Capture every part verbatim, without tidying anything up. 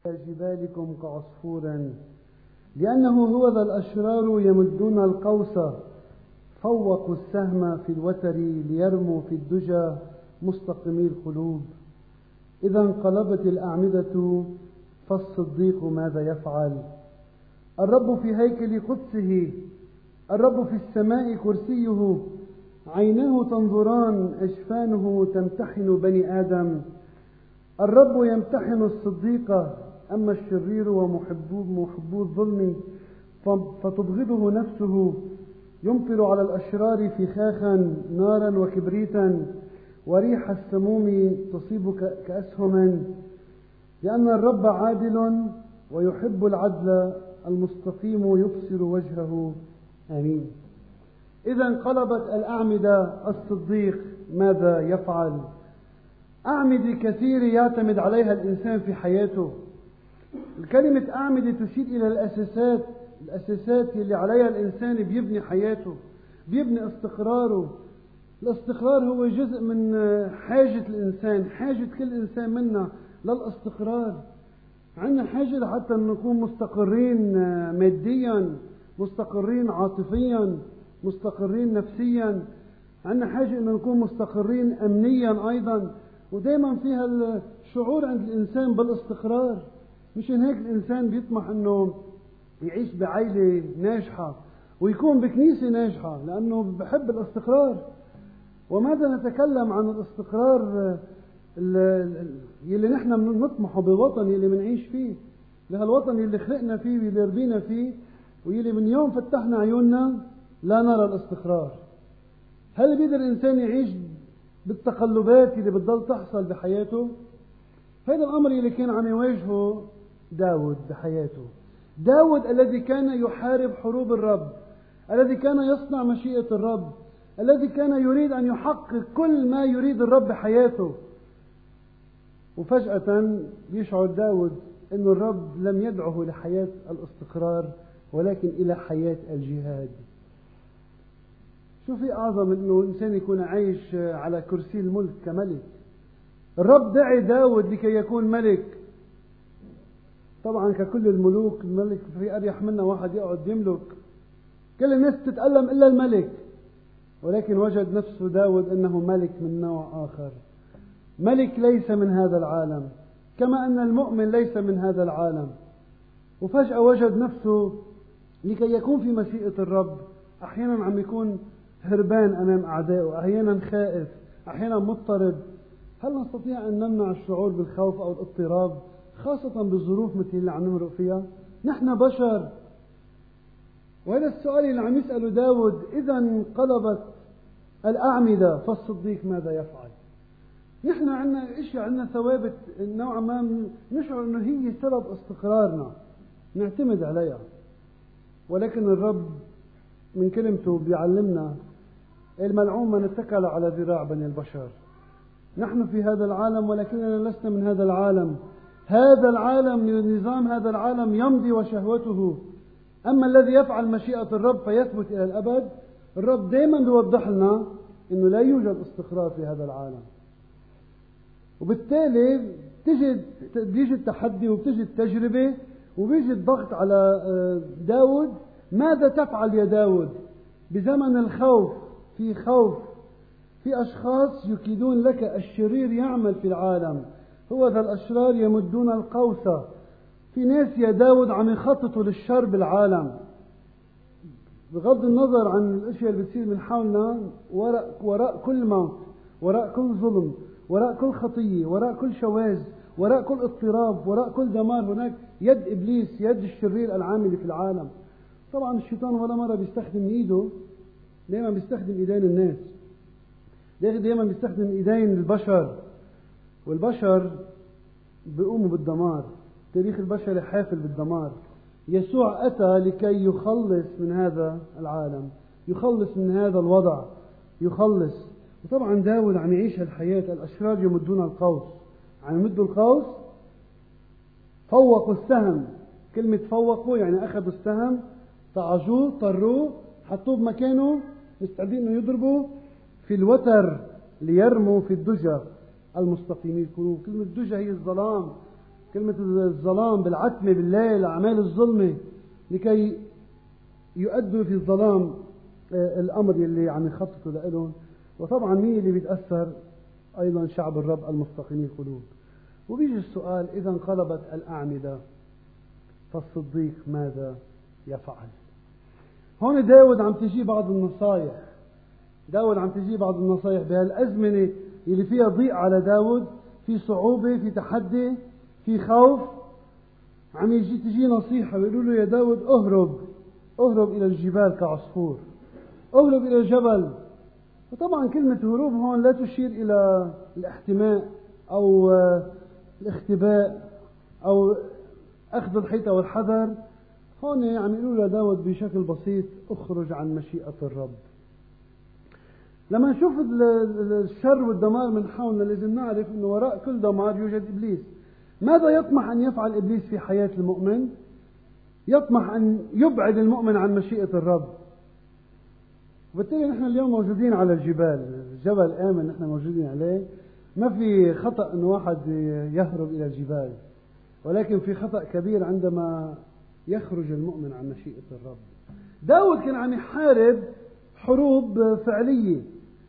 جبالكم كعصفور، لأنه هو ذا الأشرار يمدون القوس، فوقوا السهم في الوتر ليرموا في الدجى مستقيمي القلوب. إذا انقلبت الأعمدة فالصديق ماذا يفعل؟ الرب في هيكل قدسه، الرب في السماء كرسيه، عيناه تنظران، أجفانه تمتحن بني آدم. الرب يمتحن الصديق، أما الشرير ومحبو محبو الظلم فتبغضه نفسه. يمطر على الأشرار فخاخا، نارا وكبريتا، وريح السموم تصيب كأسهم. لأن الرب عادل ويحب العدل، المستقيم يبصر وجهه. آمين. إذا انقلبت الأعمدة، الصديق ماذا يفعل؟ أعمدة كثير يعتمد عليها الإنسان في حياته. الكلمة أعمدة تشير إلى الأساسات، الأساسات اللي عليها الإنسان بيبني حياته، بيبني استقراره. الاستقرار هو جزء من حاجة الإنسان، حاجة كل إنسان منا للاستقرار. عندنا حاجة لحتى نكون مستقرين ماديا، مستقرين عاطفيا، مستقرين نفسيا. عندنا حاجة أن نكون مستقرين أمنيا أيضا، ودائما فيها الشعور عند الإنسان بالاستقرار. مشان هيك الإنسان بيطمح أنه يعيش بعائلة ناجحة ويكون بكنيسة ناجحة، لأنه بحب الاستقرار. وماذا نتكلم عن الاستقرار يلي نحن نطمحه بوطن يلي منعيش فيه، لهالوطن يلي خلقنا فيه ويلي ربينا فيه، ويلي من يوم فتحنا عيوننا لا نرى الاستقرار. هل بيقدر الإنسان يعيش بالتقلبات اللي بتضل تحصل بحياته؟ هذا الأمر اللي كان عم يواجهه داود بحياته. داود الذي كان يحارب حروب الرب، الذي كان يصنع مشيئة الرب، الذي كان يريد أن يحقق كل ما يريد الرب بحياته. وفجأة يشعر داود أن الرب لم يدعه لحياة الاستقرار، ولكن إلى حياة الجهاد. شو في أعظم من أنه الإنسان يكون عايش على كرسي الملك كملك؟ الرب دعي داود لكي يكون ملك. طبعا ككل الملوك، الملك في أريح منا واحد يقعد يملك، كل الناس تتألم إلا الملك. ولكن وجد نفسه داود أنه ملك من نوع آخر، ملك ليس من هذا العالم، كما أن المؤمن ليس من هذا العالم. وفجأة وجد نفسه لكي يكون في مشيئة الرب أحيانا عم يكون هربان أمام أعدائه، أحيانا خائف، أحيانا مضطرب. هل نستطيع أن نمنع الشعور بالخوف أو الاضطراب، خاصة بالظروف مثل اللي عم نمرق فيها؟ نحن بشر. وهذا السؤال اللي عم يسأله داود. إذا انقلبت الأعمدة فالصديق ماذا يفعل؟ نحن عندنا إشياء، عندنا ثوابت نوعا ما نشعر أنه هي سبب استقرارنا، نعتمد عليها. ولكن الرب من كلمته بيعلمنا الملعون من اتكل على ذراع بني البشر. نحن في هذا العالم ولكننا لسنا من هذا العالم. هذا العالم، نظام هذا العالم يمضي وشهوته. أما الذي يفعل مشيئة الرب فيثبت إلى الأبد. الرب دائما بيوضح لنا أنه لا يوجد استقرار في هذا العالم، وبالتالي تجد بيجي التحدي وبتجي التجربة وبيجي الضغط على داود. ماذا تفعل يا داود بزمن الخوف؟ في خوف، في أشخاص يكيدون لك، الشرير يعمل في العالم، هو ذا الأشرار يمدون القوس. في ناس يا داود عم يخططوا للشر بالعالم، بغض النظر عن الأشياء اللي بتصير من حولنا. وراء, وراء كل موت، وراء كل ظلم، وراء كل خطية، وراء كل شواذ، وراء كل اضطراب، وراء كل دمار، هناك يد إبليس، يد الشرير العامل في العالم. طبعا الشيطان ولا مرة بيستخدم إيده، دائما بيستخدم إيدين الناس، دائما بيستخدم إيدين البشر، والبشر بيقوموا بالدمار. تاريخ البشر حافل بالدمار. يسوع أتى لكي يخلص من هذا العالم، يخلص من هذا الوضع، يخلص. وطبعا داود عم يعيش الحياة. الأشرار يمدون القوس، عم يمدوا القوس. فوقوا السهم، كلمة فوقوا يعني أخذوا السهم، طعجوه، طروه، حطوه بمكانه، مستعدين أنه يضربوا في الوتر ليرموا في الدجى المستقيمين القلوب. كلمة الدجى هي الظلام، كلمة الظلام بالعتمة بالليل، أعمال الظلمة، لكي يؤدوا في الظلام الأمر اللي عم يخططوا لهم. وطبعا مين اللي بيتأثر؟ أيضا شعب الرب المستقيمين القلوب. وبيجي السؤال: إذا انقلبت الأعمدة فالصديق ماذا يفعل؟ هون داود عم تجي بعض النصايح، داود عم تجي بعض النصايح بهالأزمنة اللي فيها ضيق على داود، في صعوبة، في تحدي، في خوف. عم يجي تجي نصيحة ويقولوا له: يا داود اهرب اهرب إلى الجبال كعصفور، اهرب إلى الجبل. وطبعا كلمة هروب هون لا تشير إلى الاحتماء أو الاختباء أو أخذ الحيطة والحذر. هون عم يقولوا لداود بشكل بسيط: اخرج عن مشيئة الرب. لما نشوف الشر والدمار من حولنا لازم نعرف أنه وراء كل دمار يوجد إبليس. ماذا يطمح أن يفعل إبليس في حياة المؤمن؟ يطمح أن يبعد المؤمن عن مشيئة الرب. وبالتالي نحن اليوم موجودين على الجبال، جبل آمن نحن موجودين عليه. ما في خطأ أن واحد يهرب إلى الجبال، ولكن في خطأ كبير عندما يخرج المؤمن عن مشيئة الرب. داود كان عم يحارب حروب فعلية،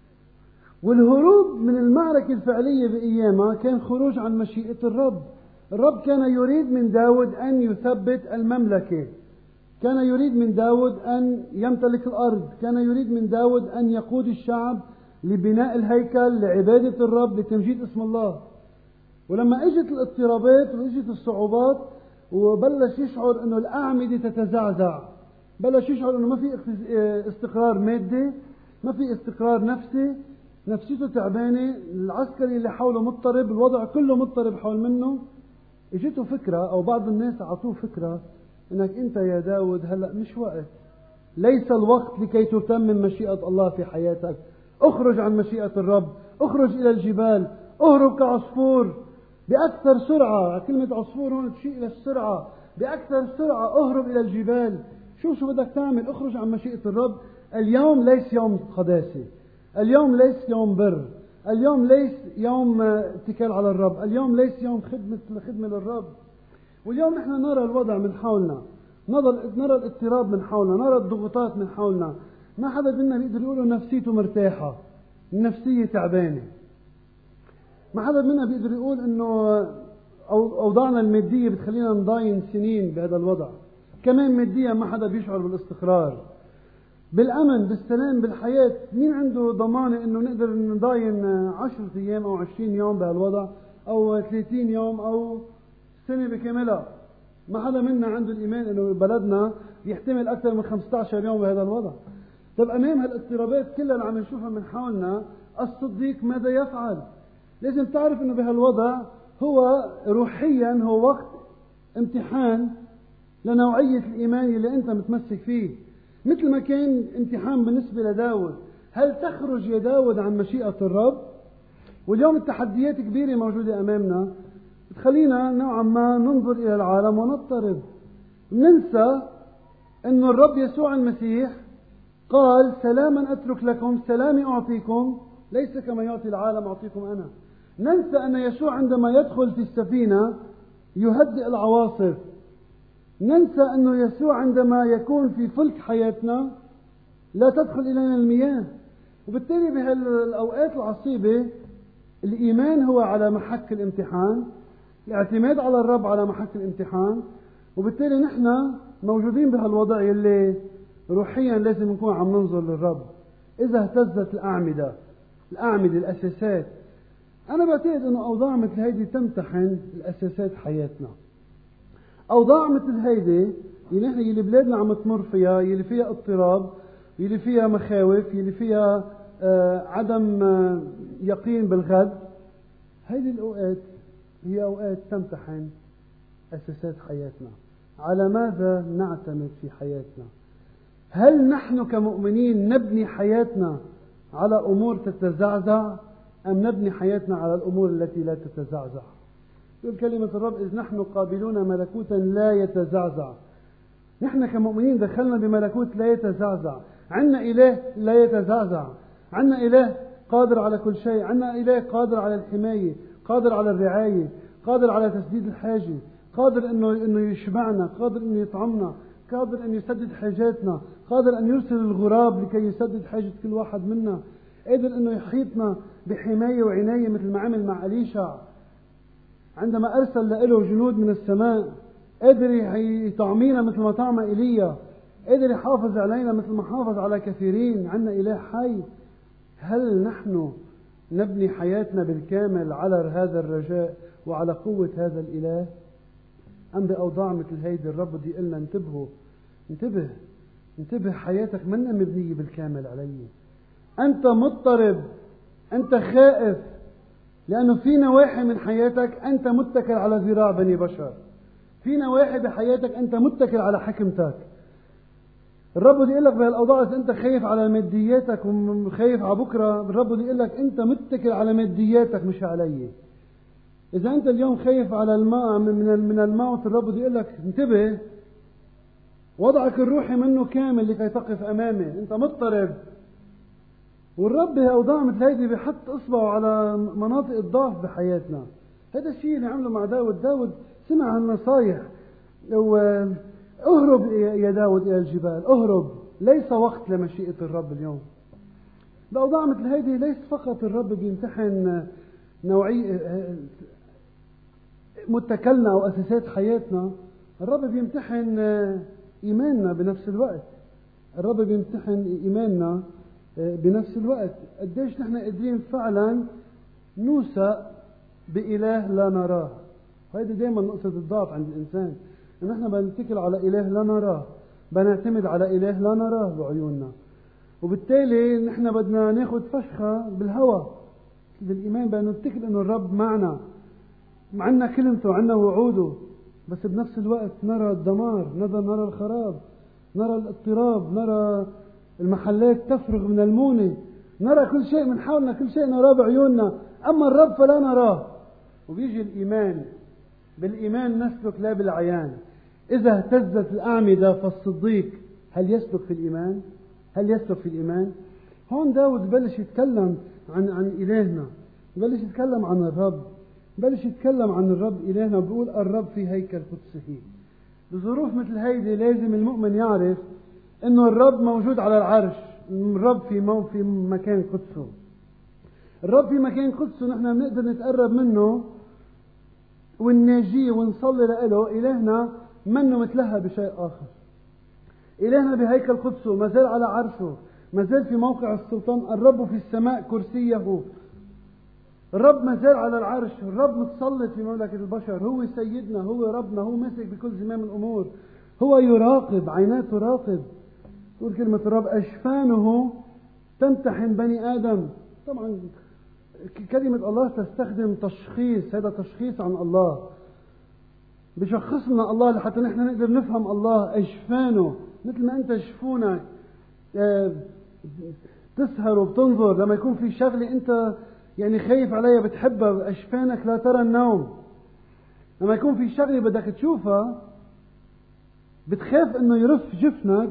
والهروب من المعركة الفعلية بأيامها كان خروج عن مشيئة الرب. الرب كان يريد من داود أن يثبت المملكة، كان يريد من داود أن يمتلك الأرض، كان يريد من داود أن يقود الشعب لبناء الهيكل، لعبادة الرب، لتمجيد اسم الله. ولما اجت الاضطرابات واجت الصعوبات وبلش يشعر انه الأعمدة تتزعزع، بلش يشعر انه ما في استقرار مادي، ما في استقرار نفسي، نفسيته تعبانة، العسكري اللي حوله مضطرب، الوضع كله مضطرب حول منه. اجته فكرة، او بعض الناس اعطوه فكرة: انك انت يا داود هلأ مش وقت، ليس الوقت لكي تتمم مشيئة الله في حياتك. اخرج عن مشيئة الرب، اخرج الى الجبال، اهرب كعصفور بأكثر سرعة. كلمة عصفور هون تشير إلى السرعة. بأكثر سرعة اهرب إلى الجبال. شو شو بدك تعمل؟ اخرج عن مشيئة الرب. اليوم ليس يوم قداسة، اليوم ليس يوم بر، اليوم ليس يوم اتكال على الرب، اليوم ليس يوم خدمة خدمة للرب. واليوم نحن نرى الوضع من حولنا، نرى نرى الاضطراب من حولنا، نرى الضغوطات من حولنا. ما حدا منا بيقدر يقول نفسيته مرتاحة، النفسية تعبانة. ما حدا منا بيقدر يقول انه اوضاعنا المادية بتخلينا نضاين سنين بهذا الوضع. كمان ماديا ما حدا بيشعر بالاستقرار، بالامن، بالسلام، بالحياة. مين عنده ضمانة انه نقدر نضاين عشرة ايام او عشرين يوم بهالوضع، او ثلاثين يوم، او سنة بكاملها؟ ما حدا منا عنده الإيمان أنه بلدنا يحتمل أكثر من خمسة عشر يوم بهذا الوضع. طب أمام هالاضطرابات كلها اللي عم نشوفها من حولنا، الصديق ماذا يفعل؟ لازم تعرف أنه بهالوضع هو روحيا هو وقت امتحان لنوعية الإيمان اللي أنت متمسك فيه. مثل ما كان امتحان بالنسبة لداود، هل تخرج يا داود عن مشيئة الرب؟ واليوم التحديات كبيرة موجودة أمامنا، تخلينا نوعا ما ننظر إلى العالم ونضطرب. ننسى أن الرب يسوع المسيح قال: سلاما أترك لكم، سلامي أعطيكم، ليس كما يعطي العالم أعطيكم أنا. ننسى أن يسوع عندما يدخل في السفينة يهدئ العواصف. ننسى أن يسوع عندما يكون في فلك حياتنا لا تدخل إلينا المياه. وبالتالي بهالأوقات العصيبة الإيمان هو على محك الامتحان، الاعتماد على الرب على محك الامتحان. وبالتالي نحن موجودين بهالوضع اللي روحيا لازم نكون عم ننظر للرب. إذا اهتزت الأعمدة، الأعمدة الأساسات، أنا بعتقد أنه أوضاع مثل هيدي تمتحن الأساسات حياتنا. أوضاع مثل هيدي اللي نحن اللي بلادنا عم تمر فيها، اللي فيها اضطراب، اللي فيها مخاوف، اللي فيها آه عدم آه يقين بالغد، هيدي الأوقات هي أوقات تمتحن أساسات حياتنا. على ماذا نعتمد في حياتنا؟ هل نحن كمؤمنين نبني حياتنا على أمور تتزعزع، أم نبني حياتنا على الأمور التي لا تتزعزع؟ يقول كلمة الرب: إذ نحن قابلون ملكوتا لا يتزعزع. نحن كمؤمنين دخلنا بملكوت لا يتزعزع. عندنا إله لا يتزعزع، عندنا إله قادر على كل شيء، عندنا إله قادر على الحماية، قادر على الرعاية، قادر على تسديد الحاجة، قادر إنه إنه يشبعنا، قادر إنه يطعمنا، قادر أن يسدد حاجاتنا، قادر أن يرسل الغراب لكي يسدد حاجة كل واحد منا، قادر أنه يحيطنا بحماية وعناية مثل ما عمل مع أليشع عندما أرسل له جنود من السماء، قادر يطعمينا مثل ما طعم إيليا، قادر يحافظ علينا مثل ما حافظ على كثيرين. عندنا إله حي. هل نحن نبني حياتنا بالكامل على هذا الرجاء وعلى قوة هذا الإله؟ أم بأوضاع مثل هيدي الرب بده يقول لنا انتبهوا، انتبه انتبه، حياتك منا مبنية بالكامل علي. أنت مضطرب، أنت خائف، لأنه في نواحي من حياتك أنت متكل على ذراع بني بشر، في نواحي بحياتك أنت متكل على حكمتك. الرب بده يقول لك بهالأوضاع إذا أنت خايف على مادياتك وخايف على بكرة، الرب بده يقول لك أنت متكل على مادياتك مش علي. إذا أنت اليوم خايف على الماء من من الموت، الرب بده يقول لك انتبه، وضعك الروحي منه كامل لكي تقف أمامي. أنت مضطرب، والرب بأوضاع مثل هيدي بيحط إصبعه على مناطق الضعف بحياتنا. هذا الشيء اللي عمله مع داود. داود سمع النصايح، اهرب يا داود إلى الجبال، اهرب، ليس وقت لمشيئة الرب اليوم. بأوضاع مثل هيدي ليس فقط الرب بيمتحن نوعية متكلنا أو أساسات حياتنا، الرب بيمتحن إيماننا بنفس الوقت. الرب بيمتحن إيماننا بنفس الوقت. قديش نحن قادرين فعلا نوثق بإله لا نراه. وهذه دائما نقطة الضعف عند الإنسان، إن نحن بنتكل على إله لا نراه، بنعتمد على إله لا نراه بعيوننا، وبالتالي نحن بدنا ناخذ فشخة بالهوى بالإيمان بأن نتكل إنه الرب معنا، معنا كلمته، عنا وعوده، بس بنفس الوقت نرى الدمار، نرى نرى الخراب، نرى الاضطراب، نرى المحلات تفرغ من المونة، نرى كل شيء من حولنا، كل شيء نراه بعيوننا، أما الرب فلا نراه. وبيجي الإيمان، بالإيمان نسلك لا بالعيان. إذا اهتزت الأعمدة فالصديق هل يسلك في الإيمان؟ هل يسلك في الإيمان؟ هون داود بلش يتكلم عن عن إلهنا، بلش يتكلم عن الرب، بلش يتكلم عن الرب إلهنا، بيقول الرب في هيكل قدسه. بظروف مثل هيدي لازم المؤمن يعرف إنه الرب موجود على العرش، الرب في مو في مكان قدسه. الرب في مكان قدسه، نحن بنقدر نتقرب منه ونناجيه ونصلي له. إلهنا منه متلهى بشيء آخر. إلهنا بهيكل قدسه، ما زال على عرشه، ما زال في موقع السلطان. الرب في السماء كرسيه، الرب ما زال على العرش، الرب متسلط في مملكة البشر، هو سيدنا، هو ربنا، هو ماسك بكل زمام الأمور، هو يراقب، عيناه تراقب. تقول كلمة الرب أشفانه تمتحن بني آدم. طبعا كلمة الله تستخدم تشخيص، هذا تشخيص عن الله، بشخصنا الله لحتى نحن نقدر نفهم الله. أشفانه، مثل ما أنت شفونك تسهر وبتنظر لما يكون في شغلة أنت يعني خايف عليها بتحبها، أشفانك لا ترى النوم. لما يكون في شغلة بدك تشوفها بتخاف إنه يرف جفنك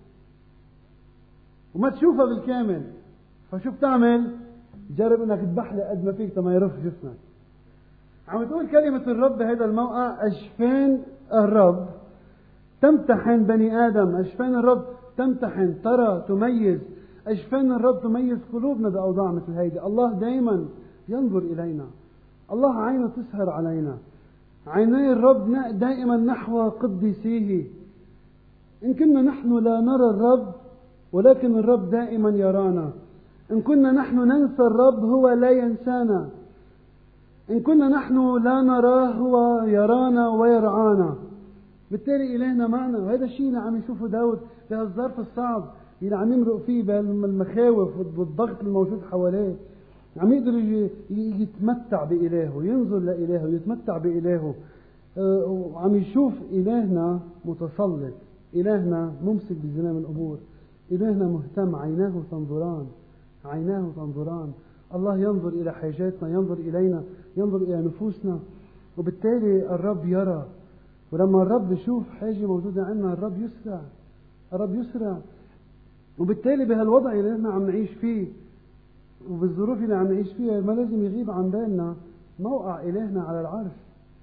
وما تشوفها بالكامل، فشو بتعمل؟ جرب إنك تبحلق قد ما فيك تما يرف جفنك. عم تقول كلمة الرب بهذا الموقع أشفان الرب تمتحن بني آدم، أشفان الرب تمتحن، ترى، تميز. أشفان الرب تميز قلوبنا بأوضاع مثل هيدي. الله دائما ينظر إلينا، الله عينه تسهر علينا، عيني الرب دائما نحو قديسيه. إن كنا نحن لا نرى الرب ولكن الرب دائما يرانا. إن كنا نحن ننسى الرب هو لا ينسانا. إن كنا نحن لا نراه هو يرانا ويرعانا. بالتالي إلهنا معنا، وهذا الشيء اللي عم يشوفه داود بهالظرف الصعب اللي عم يمرق فيه بالمخاوف والضغط الموجود حواليه. عم يقدر يتمتع بإلهه، ينظر لإلهه، يتمتع بإلهه، وعم يشوف إلهنا متسلط، إلهنا ممسك بزمام الأمور، إلهنا مهتم، عيناه تنظران، عيناه تنظران. الله ينظر إلى حاجاتنا، ينظر إلينا، ينظر إلى نفوسنا، وبالتالي الرب يرى. ولما الرب يشوف حاجة موجودة عندنا الرب يسرع، الرب يسرع. وبالتالي بهالوضع اللي نحن عم نعيش فيه وبالظروف اللي عم نعيش فيها ما لازم يغيب عن بالنا موقع إلهنا على العرش.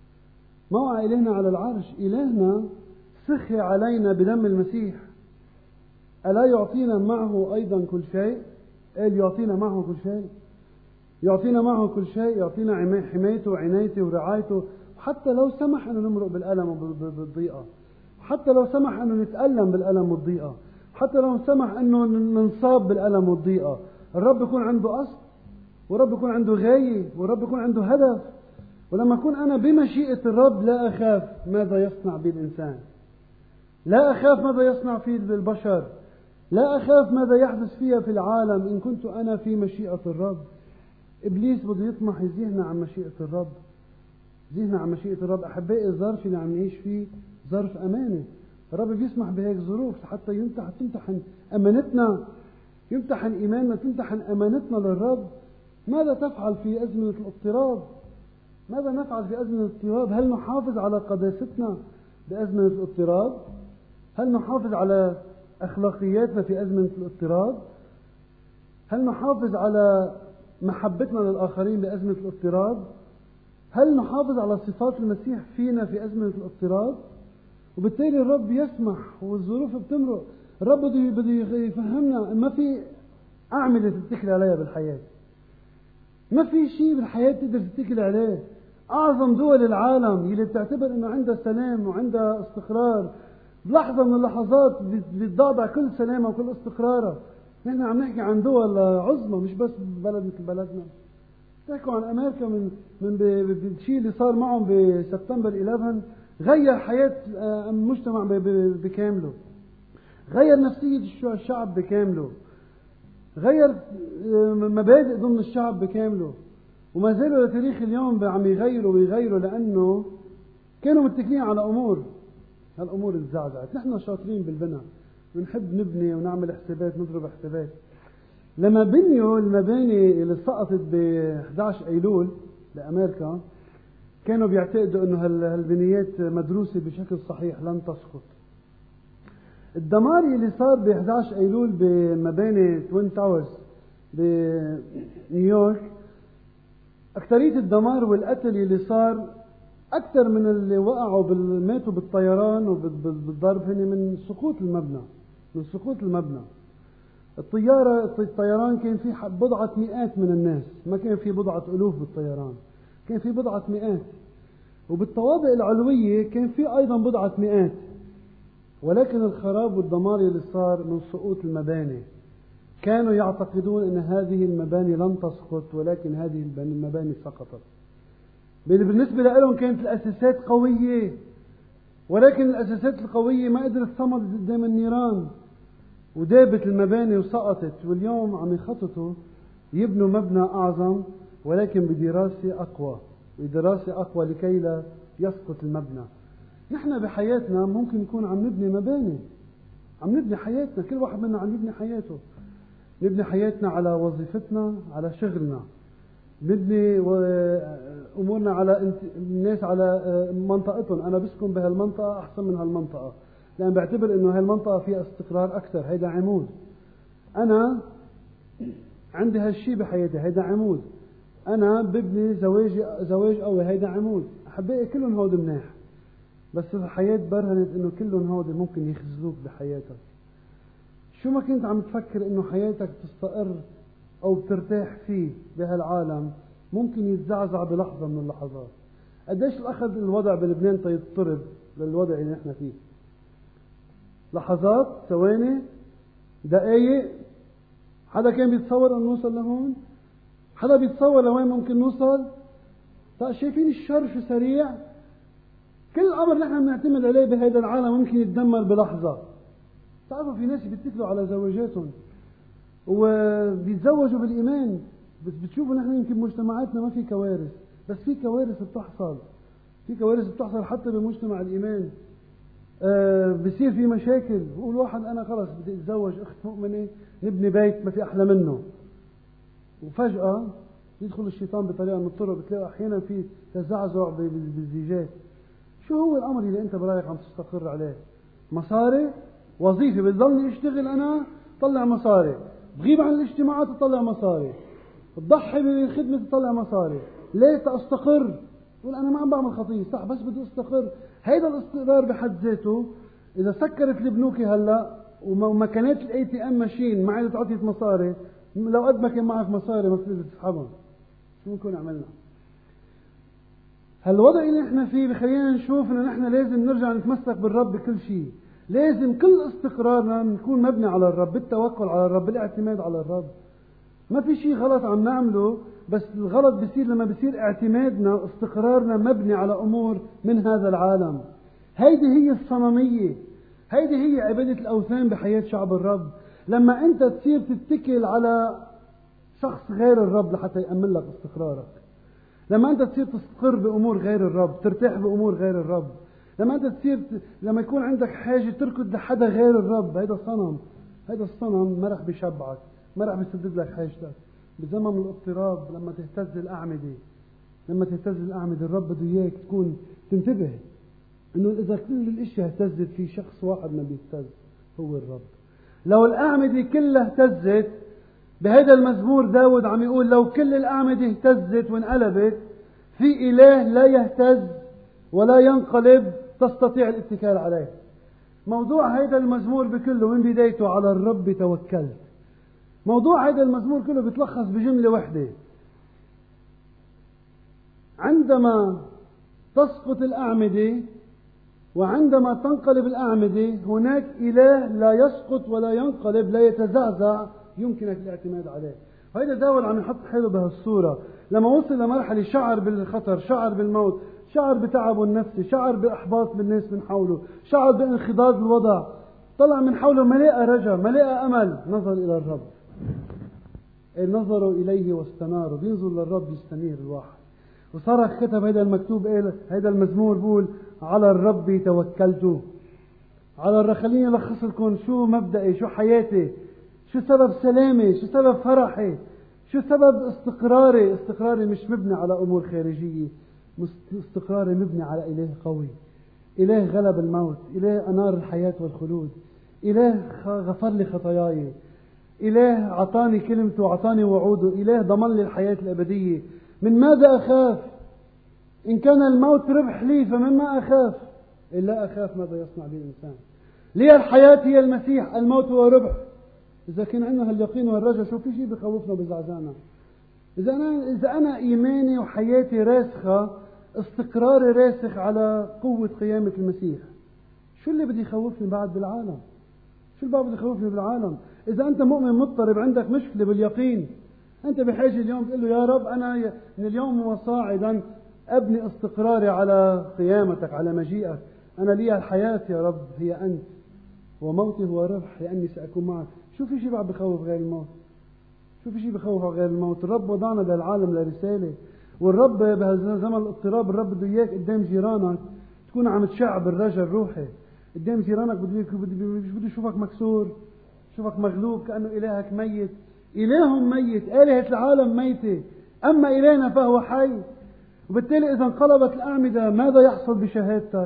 موعى إلهنا على العرش. إلهنا سخي علينا بدم المسيح، ألا يعطينا معه أيضا كل شيء؟ قال يعطينا معه كل شيء، يعطينا معه كل شيء، يعطينا حمايته وعنايته ورعايته، حتى لو سمح أنه نمرق بالألم وبالضيقة، حتى لو سمح أنه نتألم بالألم والضيقة، حتى لو سمح أنه ننصاب بالألم والضيقة. الرب يكون عنده قصد، والرب يكون عنده غاية، والرب يكون عنده هدف. ولما أكون أنا بمشيئة الرب لا أخاف ماذا يصنع بي الإنسان، لا أخاف ماذا يصنع في البشر، لا أخاف ماذا يحدث فيها في العالم إن كنت أنا في مشيئة الرب. إبليس بده يطمح يزيحنا عن مشيئة الرب، يزيحنا عن مشيئة الرب. أحبائي الظرف اللي عم نعيش فيه ظرف أمانة، الرب بيسمح بهيك ظروف حتى يمتحن تمتحن أمانتنا، يمتحن إيماننا، تمتحن أمانتنا للرب. ماذا تفعل في أزمنة الاضطراب؟ ماذا نفعل في أزمنة الاضطراب؟ هل نحافظ على قداستنا بأزمنة الاضطراب؟ هل نحافظ على أخلاقياتنا في أزمنة الاضطراب؟ هل نحافظ على محبتنا للآخرين بأزمنة الاضطراب؟ هل نحافظ على صفات المسيح فينا في أزمنة الاضطراب؟ وبالتالي الرب يسمح والظروف بتمرق. الرب بده بده يفهمنا ما في أعمدة تتكل عليها بالحياة، ما في شيء بالحياة تقدر تتكل عليه. أعظم دول العالم يلي بتعتبر إنه عندها سلام وعندها استقرار، بلحظة من اللحظات بتضعضع كل سلامها وكل استقرارها. نحن عم نحكي عن دول عظمى، مش بس بلد مثل بلدنا. تحكوا عن أمريكا من من بالشيء اللي صار معهم بسبتمبر إحدى عشر، غير حياة المجتمع بكامله، غير نفسية الشعب بكامله، غير مبادئ ضمن الشعب بكامله. وما زالوا لتاريخ اليوم عم يغيروا ويغيروا لأنه كانوا متكلين على أمور، هالأمور انزعزعت. نحن شاطرين بالبناء، بنحب نبني ونعمل حسابات، نضرب حسابات. لما بنيوا المباني اللي سقطت ب إحدى عشر أيلول بأمريكا، كانوا بيعتقدوا انه هالبنيات مدروسة بشكل صحيح لن تسقط. الدمار اللي صار ب إحدى عشر أيلول بمباني توين تاورز بنيويورك، أكثرية الدمار والقتل اللي صار أكثر من اللي وقعوا ماتوا بالطيران وبالضرب هن من سقوط المبنى، من سقوط المبنى. الطيارة الطيران كان في بضعة مئات من الناس، ما كان في بضعة ألوف بالطيران، كان في بضعة مئات. وبالطوابق العلوية كان في أيضا بضعة مئات. ولكن الخراب والدمار اللي صار من سقوط المباني، كانوا يعتقدون أن هذه المباني لن تسقط، ولكن هذه المباني سقطت. بالنسبة لهم كانت الأساسات قوية، ولكن الأساسات القوية ما قدرت تصمد قدام النيران، ودابت المباني وسقطت. واليوم عم يخططوا يبنوا مبنى أعظم، ولكن بدراسة أقوى، بدراسة أقوى لكي لا يسقط المبنى. نحن بحياتنا ممكن نكون عم نبني مباني، عم نبني حياتنا، كل واحد منا عم يبني حياته. نبني حياتنا على وظيفتنا، على شغلنا، نبني أمورنا على الناس، على منطقتهم. أنا بسكن بهالمنطقة أحسن من هالمنطقة، لأن بعتبر إنه هالمنطقة فيها استقرار أكثر، هيدا عمود. أنا عندي هالشي بحياتي، هيدا عمود. أنا ببني زواج زواج قوي، هيدا عمود. أحبائي كلهم هود مناح، بس الحياة برهنت إنه كلهم هود ممكن يخزلوك بحياتك. شو ما كنت عم تفكر إنه حياتك تستقر أو بترتاح فيه بهالعالم، ممكن يتزعزع بلحظة من اللحظات. قديش الأخذ الوضع بلبنان تيضطرب للوضع اللي نحن فيه؟ لحظات، ثواني، دقايق. حدا كان بيتصور أن نوصل لهون؟ حدا بيتصور لوين ممكن نوصل؟ شايفين الشر شو سريع؟ كل أمر نحن بنعتمد عليه بهذا العالم ممكن يتدمر بلحظة. تعرفوا في ناس بيتكلوا على زواجاتهم وبيتزوجوا بالإيمان، بس بتشوفوا نحن يمكن مجتمعاتنا ما في كوارث، بس في كوارث بتحصل، في كوارث بتحصل حتى بمجتمع الإيمان. آه بصير في مشاكل، بقول واحد أنا خلص بدي أتزوج أخت مؤمنة، نبني بيت ما في أحلى منه، وفجأة يدخل الشيطان بطريقة من الطرق، بتلاقي أحيانا في تزعزع بالزيجات. شو هو الأمر اللي أنت برايك عم تستقر عليه؟ مصاري؟ وظيفة بتضلني اشتغل أنا طلع مصاري، بغيب عن الاجتماعات تطلع مصاري، تضحي بالخدمة تطلع مصاري. ليه؟ تستقر. يقول أنا ما عم بعمل خطية، صح، بس بدي استقر. هيدا الاستقرار بحد ذاته إذا سكرت البنوكي هلا وما كانت الاي تي ام ماشين ما عادت تعطيك مصاري، لو قد ما كان معك مصاري ما بتقدر تسحبهم، شو ممكن عملنا؟ هالوضع اللي احنا فيه بخلينا نشوف انه نحن لازم نرجع نتمسك بالرب بكل شيء. لازم كل استقرارنا نكون مبني على الرب، بالتوكل على الرب، بالاعتماد على الرب. ما في شيء غلط عم نعمله، بس الغلط بيصير لما بيصير اعتمادنا واستقرارنا مبني على امور من هذا العالم. هيدي هي الصنمية، هيدي هي عبادة الأوثان بحياة شعب الرب. لما أنت تصير تتكل على شخص غير الرب لحتى يأمن لك استقرارك، لما أنت تصير تستقر بأمور غير الرب، ترتاح بأمور غير الرب، لما أنت تصير ت... لما يكون عندك حاجة تركض لحدا غير الرب، هيدا صنم، هيدا الصنم ما رح بيشبعك، ما رح بيسدد لك حاجتك. بزمن الاضطراب لما تهتز الأعمدة، لما تهتز الأعمدة الرب بده إياك تكون تنتبه إنه إذا كل الأشياء اهتزت في شخص واحد ما بيهتز، هو الرب. لو الأعمدة كلها اهتزت، بهذا المزمور داود عم يقول لو كل الأعمدة اهتزت وانقلبت، في إله لا يهتز ولا ينقلب تستطيع الاتكال عليه. موضوع هذا المزمور بكله من بدايته على الرب توكلت. موضوع هذا المزمور كله بيتلخص بجملة واحدة: عندما تسقط الأعمدة وعندما تنقلب الأعمدة، هناك إله لا يسقط ولا ينقلب، لا يتزعزع، يمكنك الاعتماد عليه. وهذا داود عم يحط حاله بهالصورة. لما وصل لمرحلة شعر بالخطر، شعر بالموت، شعر بتعبه النفسي، شعر بإحباط بالناس من حوله، شعر بانخفاض الوضع، طلع من حوله ما لقى رجا، ما لقى أمل، نظر إلى الرب. نظروا إليه واستناروا. بينظر للرب يستنير الواحد. وصرخ، كتب هذا المكتوب، هذا المزمور بقول على الرب توكلت. على الرب. خليني ألخص لكم شو مبدئي، شو حياتي، شو سبب سلامي، شو سبب فرحي، شو سبب استقراري. استقراري مش مبني على أمور خارجية، استقراري مبني على إله قوي، إله غلب الموت، إله أنار الحياة والخلود، إله غفر لي خطاياي، إله عطاني كلمته وعطاني وعوده، إله ضمن لي الحياة الأبدية. من ماذا أخاف؟ إن كان الموت ربح لي فمما أخاف؟ إلا أخاف ماذا يصنع بي الإنسان. لي الحياة هي المسيح، الموت هو ربح. إذا كان عندنا هاليقين والرجاء، شو في شيء بخوفنا وبزعزعنا؟ إذا أنا إذا أنا إيماني وحياتي راسخة، استقراري راسخ على قوة قيامة المسيح، شو اللي بدي يخوفني بعد بالعالم؟ شو اللي بدي يخوفني بالعالم؟ إذا أنت مؤمن مضطرب، عندك مشكلة باليقين، أنت بحاجة اليوم تقول له يا رب أنا من اليوم وصاعدا أبني استقراري على قيامتك، على مجيئك. أنا لي الحياة يا رب هي أنت، وموتي هو ربح لأني سأكون معك. شو في شيء بعد بخوف غير الموت؟ شو في شيء بخوف غير الموت؟ الرب وضعنا بالعالم لرسالة، والرب بهالزمن الاضطراب الرب بده إياك قدام جيرانك تكون عم تشع بالرجا الروحي. قدام جيرانك بده بده يشوفك مكسور، يشوفك مغلوب، كأنه إلهك ميت. إلههم ميت، آلهة العالم ميتة، أما إلهنا فهو حي. وبالتالي إذا انقلبت الأعمدة ماذا يحصل بشهادتك؟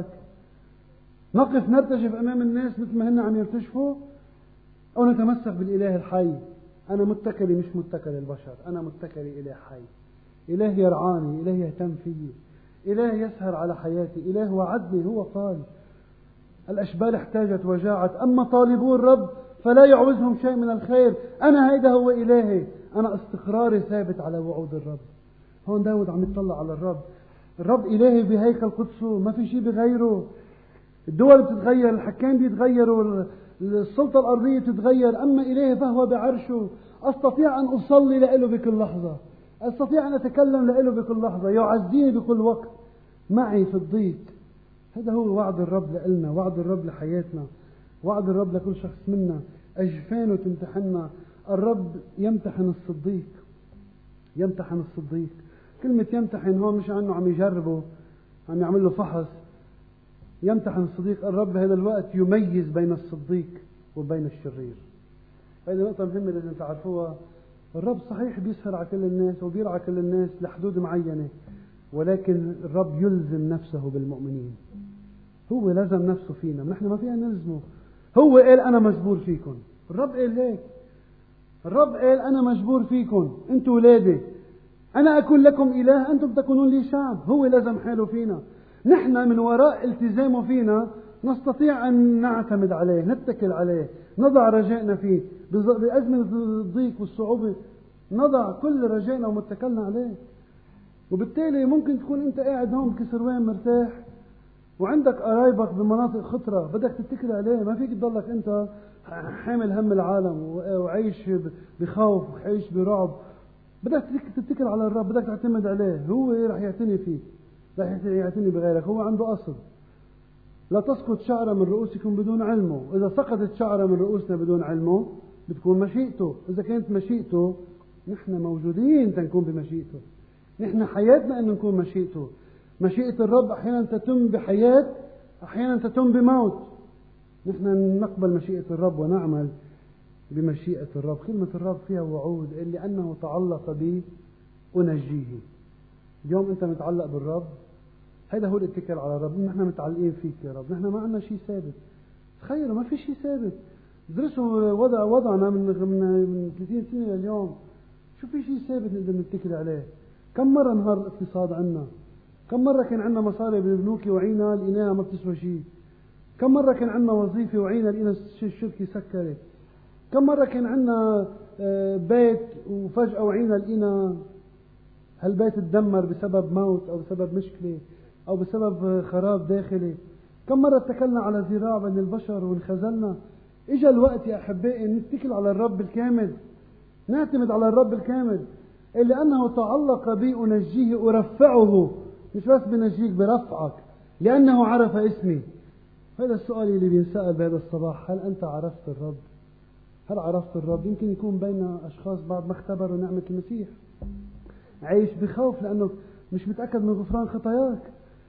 نقف نرتجف أمام الناس مثل ما هن عم يرتجفوا، أو نتمسك بالإله الحي؟ أنا متكلي مش متكل البشر، أنا متكلي إله حي، إله يرعاني، إله يهتم فيي، إله يسهر على حياتي، إله وعدني. هو قال الأشبال احتاجت وجاعت، أما طالبو الرب فلا يعوزهم شيء من الخير. أنا هيدا هو إلهي، أنا استقراري ثابت على وعود الرب. هون داود عم يطلع على الرب. الرب إلهي بهيكل قدسه، ما في شيء بغيره. الدول بتتغير، الحكام بيتغيروا، السلطة الأرضية تتغير، أما إلهي فهو بعرشه. أستطيع أن أصلي له بكل لحظة، أستطيع أن أتكلم له بكل لحظة، يعزيني بكل وقت معي في الضيق. هذا هو وعد الرب لنا، وعد الرب لحياتنا، وعد الرب لكل شخص منا. أجفانه تمتحننا. الرب يمتحن الصديق، يمتحن الصديق. كلمة يمتحن هون مش عنه عم يجربه، عم يعمل له فحص. يمتحن الصديق. الرب هذا الوقت يميز بين الصديق وبين الشرير. هذه نقطة مهمة لازم تعرفوها. الرب صحيح بيسهر على كل الناس وبيرعى كل الناس لحدود معينة، ولكن الرب يلزم نفسه بالمؤمنين. هو لزم نفسه فينا، نحن ما فينا نلزمه. هو قال أنا مجبور فيكم. الرب قال هيك. الرب قال أنا مجبور فيكم، أنتوا ولادي، أنا أكون لكم إله أنتم تكونون لي شعب. هو لازم حاله فينا، نحن من وراء التزامه فينا نستطيع أن نعتمد عليه، نتكل عليه، نضع رجائنا فيه بأزمنة الضيق والصعوبة، نضع كل رجائنا ومتكلنا عليه. وبالتالي ممكن تكون أنت قاعد هون بكسروان مرتاح وعندك قرايبك بمناطق خطرة بدك تتكل عليه. ما فيك تضلك أنت حامل هم العالم وعيش بخوف وعيش برعب. بدك تتكل على الرب، بدك تعتمد عليه. هو رح يعتني فيك، رح يعتني بغيرك. هو عنده أصل. لا تسقط شعرة من رؤوسكم بدون علمه. إذا سقطت شعرة من رؤوسنا بدون علمه بتكون مشيئته. إذا كانت مشيئته نحن موجودين تنكون بمشيئته. نحن حياتنا أن نكون مشيئته. مشيئة الرب أحيانا تتم بحياة، أحيانا تتم بموت. نحن نقبل مشيئة الرب ونعمل بمشيئة الرب. كلمة الرب فيها وعود، اللي أنه تعلق بي أنجيه. اليوم أنت متعلق بالرب، هذا هو الاتكال على الرب. نحن متعلقين فيك يا رب، نحن ما عندنا شيء ثابت. تخيلوا ما في شيء ثابت. درسوا وضع وضعنا من من ثلاثين سنة لليوم، شو في شيء ثابت نقدر نتكل عليه؟ كم مرة انهار الاقتصاد عنا؟ كم مرة كان عندنا مصاري بالبنوك وعينا لقيناها ما بتسوى شيء؟ كم مرة كان عندنا وظيفة وعينا لقينا الشركة سكرت؟ كم مرة كان عندنا بيت وفجأة وعينا لقينا هالبيت تدمر بسبب موت أو بسبب مشكلة أو بسبب خراب داخلي؟ كم مرة اتكلنا على ذراع بين البشر وانخذلنا؟ إجا الوقت يا أحبائي نتكل على الرب الكامل، نعتمد على الرب الكامل اللي أنه تعلق بي أنجيه أرفعه. مش بس بنجيك، برفعك لأنه عرف اسمي. هذا السؤال اللي بينسأل بهذا الصباح، هل أنت عرفت الرب؟ هل عرفت الرب؟ يمكن يكون بين أشخاص بعد ما اختبروا نعمة المسيح عايش بخوف لأنه مش متأكد من غفران خطاياك.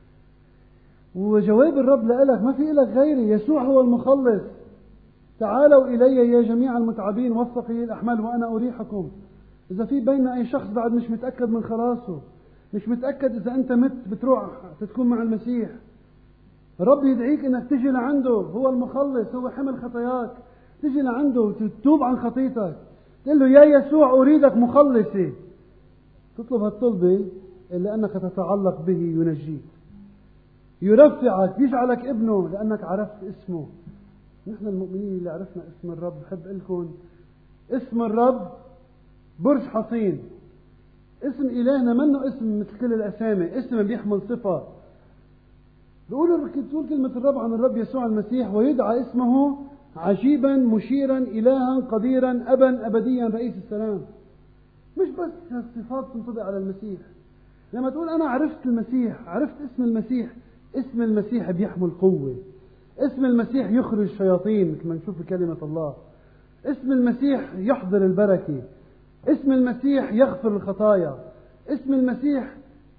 وجواب الرب لك ما في إلك غيري، يسوع هو المخلص. تعالوا إلي يا جميع المتعبين والثقيل الأحمال وأنا أريحكم. إذا في بيننا أي شخص بعد مش متأكد من خلاصه، مش متأكد إذا أنت مت بتروح تكون مع المسيح، الرب يدعيك إنك تجي لعنده. هو المخلص، هو حمل خطاياك. تجي لعنده وتتوب عن خطيتك، تقول له يا يسوع أريدك مخلصي. تطلب هالطلبة إلا أنك تتعلق به ينجيك، يرفعك، يجعلك ابنه لأنك عرفت اسمه. نحن المؤمنين اللي عرفنا اسم الرب بحب لكم اسم الرب برج حصين. اسم إلهنا منه اسم مثل كل الأسامي، اسم بيحمل صفة. بيقولوا بتقول كلمة الرب عن الرب يسوع المسيح ويدعى اسمه عجيبا مشيرا إلها قديرا أبا أبديا رئيس السلام. مش بس هالصفات تنطبق على المسيح. لما تقول أنا عرفت المسيح، عرفت اسم المسيح، اسم المسيح بيحمل قوة. اسم المسيح يخرج الشياطين مثل ما نشوف بكلمة الله. اسم المسيح يحضر البركة. اسم المسيح يغفر الخطايا. اسم المسيح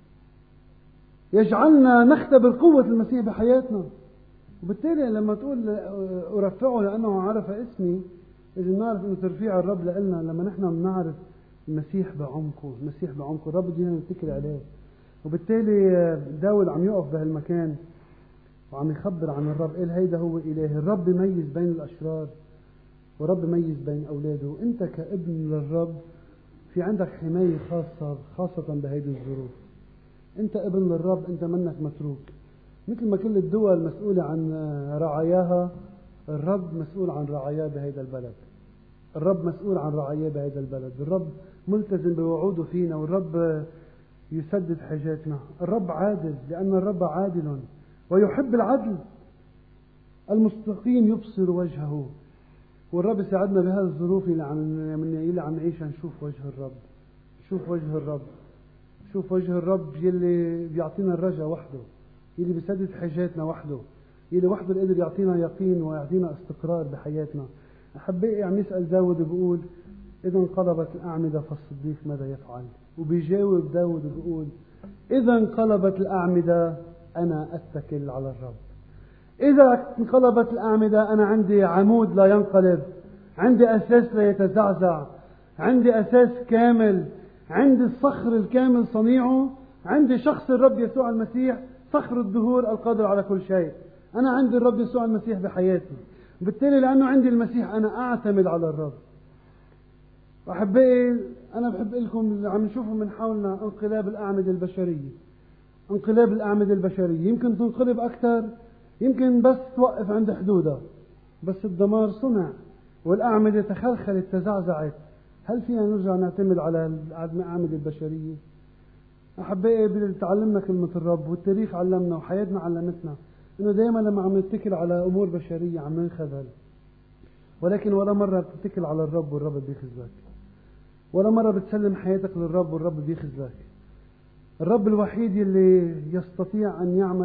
يجعلنا نختبر قوة المسيح بحياتنا. وبالتالي لما تقول أرفعه لأنه عرف اسمي، إذا نعرف أنه ترفيع الرب لنا لما نحن بنعرف المسيح بعمقه. المسيح بعمقه الرب بدنا نتكل عليه. وبالتالي داود عم يقف بهالمكان وعم يخبر عن الرب، قال هيدا هو إله. الرب يميز بين الأشرار ورب يميز بين أولاده. أنت كابن للرب في عندك حماية خاصة خاصة بهيدي الظروف. أنت ابن للرب، أنت منك متروك. مثل ما كل الدول مسؤولة عن رعاياها، الرب مسؤول عن رعاياه بهيدا البلد. الرب مسؤول عن رعاياه بهيدا البلد. الرب ملتزم بوعوده فينا، والرب يسدد حاجاتنا. الرب عادل لأن الرب عادل ويحب العدل. المستقيم يبصر وجهه. والرب يساعدنا بهذه الظروف اللي عم اللي عم نعيشها نشوف وجه الرب. شوف وجه الرب. شوف وجه الرب يلي بيعطينا الرجاء وحده، يلي بيسدد حاجاتنا وحده، يلي وحده اللي قدر يعطينا يقين ويعطينا استقرار بحياتنا. أحبائي عم يسأل داود بيقول إذا انقلبت الأعمدة فالصديق ماذا يفعل؟ وبيجاوب داود بيقول إذا انقلبت الأعمدة أنا أتكل على الرب. إذا انقلبت الأعمدة أنا عندي عمود لا ينقلب، عندي أساس لا يتزعزع، عندي أساس كامل، عندي الصخر الكامل صنيعه، عندي شخص الرب يسوع المسيح صخر الدهور القادر على كل شيء. أنا عندي الرب يسوع المسيح بحياتي، وبالتالي لأنه عندي المسيح أنا أعتمد على الرب. أحبائي أنا بحب لكم اللي عم نشوفه من حولنا انقلاب الأعمدة البشرية. انقلاب الأعمدة البشرية يمكن تنقلب أكثر، يمكن بس توقف عند حدودها، بس الدمار صنع والأعمدة تخلخلت تزعزعت. هل فينا نرجع نعتمد على الأعمدة البشرية؟ أحبائي، تعلمنا كلمة الرب والتاريخ علمنا وحياتنا علمتنا إنه دائما لما عم نتكل على أمور بشرية عم ننخذل، ولكن ولا مرة بتتكل على الرب والرب بيخذلك، ولا مرة بتسلم حياتك للرب والرب بيخذلك. الرب الوحيد اللي يستطيع أن يعمل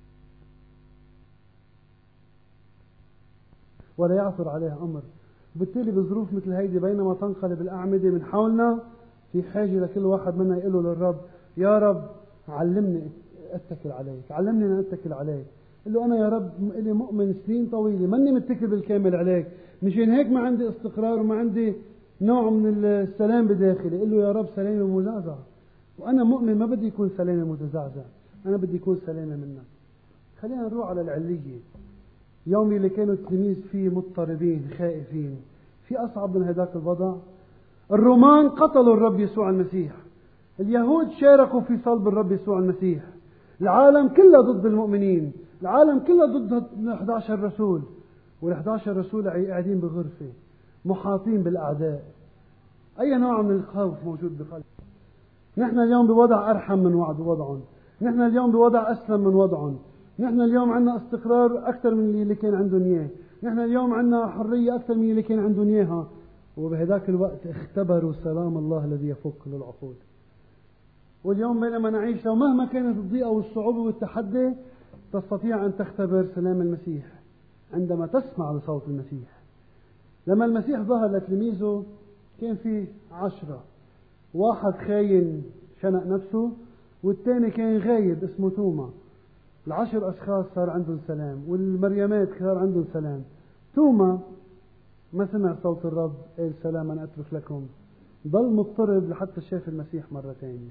ولا يعثر عليها أمر. بالتالي بظروف مثل هيدي بينما تنقلب الأعمدة من حولنا في حاجة لكل واحد منا يقول له للرب: يا رب علمني أتكل عليك، علمني أن أتكل عليك. قل له: أنا يا رب لي مؤمن سنين طويلة ماني متكل بالكامل عليك، مشان هيك ما عندي استقرار وما عندي نوع من السلام بداخلي. قل له: يا رب سلامي مزعزع، وأنا مؤمن ما بدي يكون سلامي متزعزع، أنا بدي يكون سلامي منك. خلينا نروح على العلية، يومي اللي كانوا التلاميذ فيه مضطربين خائفين. في أصعب من هذاك الوضع؟ الرومان قتلوا الرب يسوع المسيح، اليهود شاركوا في صلب الرب يسوع المسيح، العالم كله ضد المؤمنين، العالم كله ضد ال إحدى عشر رسول، وال إحدى عشر رسول قاعدين بغرفة محاطين بالأعداء. أي نوع من الخوف موجود بقلبهم؟ نحن اليوم بوضع أرحم من وضعهم، نحن اليوم بوضع أسلم من وضعهم، نحن اليوم عندنا استقرار أكثر من اللي كان عندهم إياه، نحن اليوم عندنا حرية أكثر من اللي كان عندهم إياها. وبهذاك الوقت اختبروا سلام الله الذي يفوق كل العقول. واليوم بينما نعيش لو مهما كانت الضيقة والصعوبة والتحدي، تستطيع أن تختبر سلام المسيح عندما تسمع لصوت المسيح. لما المسيح ظهر لتلاميذه كان في عشرة، واحد خاين شنق نفسه، والثاني كان غايب اسمه توما. العشر أشخاص صار عندهم سلام، والمريمات صار عندهم سلام. توما ما سمع صوت الرب قال: سلاما أترك لكم، ضل مضطرب لحتى شاف المسيح مرة ثانية.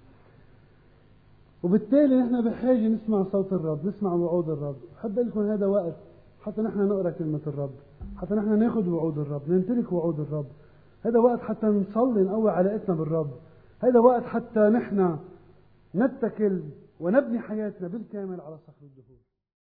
وبالتالي نحن بحاجة نسمع صوت الرب، نسمع وعود الرب. بحب لكم هذا وقت حتى نحن نقرأ كلمة الرب، حتى نحن ناخذ وعود الرب، نمتلك وعود الرب. هذا وقت حتى نصلي نقوي علاقتنا بالرب. هذا وقت حتى نحن نتكل ونبني حياتنا بالكامل على صخر الدهور.